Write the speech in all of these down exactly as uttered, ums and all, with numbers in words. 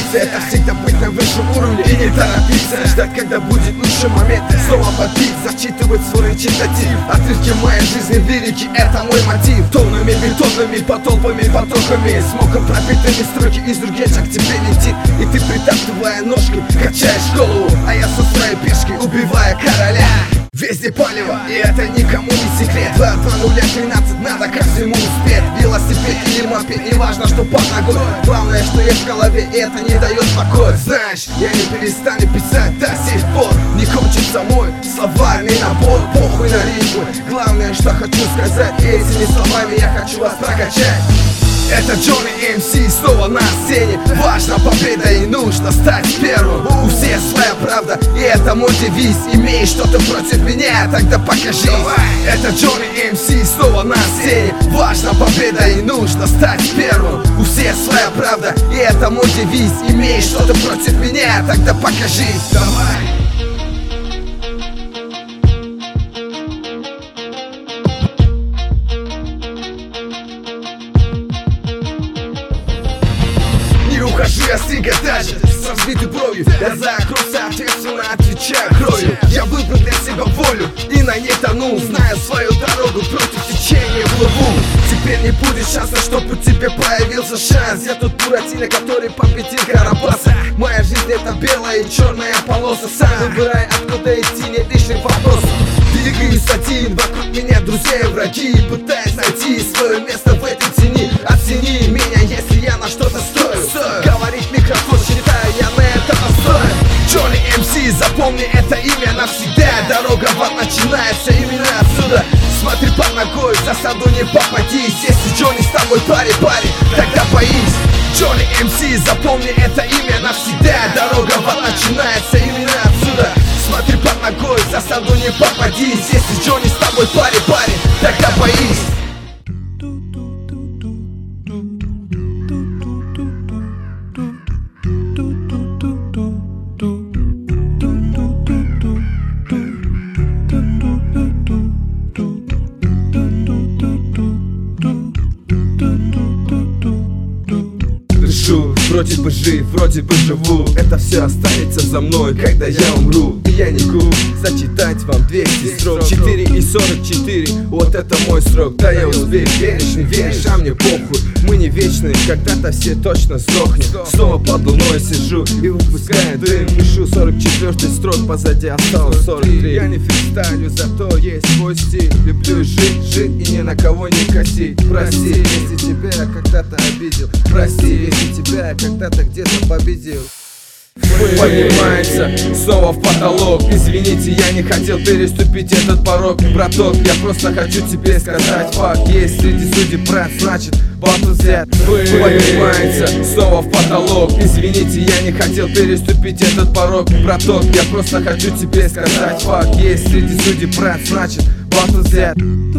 стремиться, это всегда быть на высшем уровне и не торопиться, ждать, когда будет лучший момент, снова попить, зачитывать свой речитатив. Отрывки моей жизни в лирике, это мой мотив. Тоннами, бетонными, потолпами, потоками, смоком пропитанными строки из ргеча к тебе летит. И ты, притаптывая ножки, качаешь голову, а я со своей пешкой убивая короля. Везде палево, и это никому не секрет. Два, два, нуля, тринадцать, надо ко всему успеть. Велосипед или мопед, не важно, что под ногой. Главное, что есть в голове, и это не дает покоя. Знаешь, я не перестану писать до сих пор. Не кончится мой словарный набор. Похуй на рифмы, главное, что хочу сказать, и этими словами я хочу вас прокачать. Это Джонни эм си снова на сцене. Важна победа и нужно стать первым. У всех своя правда, и это мой девиз. Имеешь что-то против меня, тогда покажись. Это Джонни эм си снова на сцене. Важна победа и нужно стать первым. У всех своя правда, и это мой девиз. Имеешь что-то против меня, тогда покажись. Давай. Ухожу я стриготажа с разбитой бровью. Я за кровь, соответственно, отвечаю кровью. Я выбрал для себя волю и на ней тону, зная свою дорогу против течения плыву. Теперь не будет шанса, чтоб у тебя появился шанс. Я тот Буратино, который победил Карабаса. Моя жизнь это белая и черная полоса. Сам выбирай, откуда идти, не лишний вопрос. Двигаюсь один, вокруг меня друзья и враги, пытаясь найти свое место в этой тени. Оцени меня, если я на что-то стою. Говорит микрофон, считаю, я на это настроен. Джонни эм си, запомни это имя навсегда. Дорога в ад начинается именно отсюда. Смотри под ногой, в засаду не попадись. Если Джонни с тобой парень-парень, тогда боись. Джонни эм си, запомни это имя навсегда. Дорога в ад начинается именно отсюда. Смотри под ногой, в засаду не попадись. Если Джонни с тобой парень-парень, тогда боись. Вроде бы жив, вроде бы живу. Это все останется за мной, когда я умру. И я не гу, зачитать вам двести строк. Четыре и сорок четыре, вот это мой срок. Да я успею, веришь, не веришь, а мне похуй. Мы не вечные, когда-то все точно сдохнем. Снова под луной сижу и выпускаю дым. Пишу сорок четвёртый строк, позади осталось сорок три. Я не фристайлю, зато есть свой стиль. Люблю жить, жить и ни на кого не косить. Прости, если тебя я когда-то обидел. Прости, если тебя я когда-то где-то победил. Поднимается снова в потолок. Извините, я не хотел переступить этот порог. Браток, я просто хочу тебе сказать факт. Есть среди судей брат, значит батл взят. Поднимается снова в потолок. Извините, я не хотел переступить этот порог. Браток, я просто хочу тебе сказать факт. Есть среди судей брат, значит батл взят.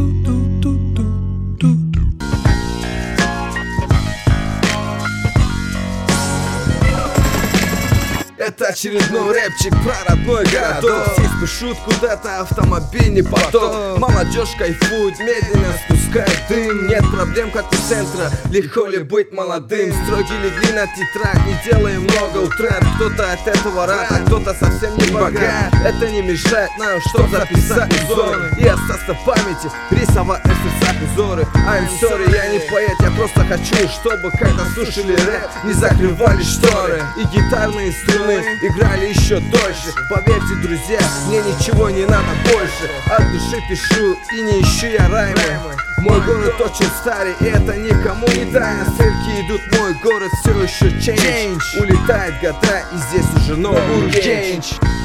Это очередной рэпчик про родной городок. Все спешут куда-то, автомобильный поток. Молодежь кайфует, медленно спускает дым. Нет проблем, как у центра, легко ли быть молодым. Строки легли на тетрадь, не делаем много утрат. Кто-то от этого рад, а кто-то совсем не богат. Это не мешает нам, чтоб записать узоры и остаться в памяти, рисовать на сердцах узоры. I'm sorry, я не поэт, я просто хочу, чтобы когда слушали рэп, не закрывали шторы и гитарные струны играли еще дольше. Поверьте, друзья, мне ничего не надо больше. От души пишу и не ищу я раймы. Мой город очень старый, и это никому не тайна. Стрелки идут, мой город все еще change. Улетает года, и здесь уже новый change.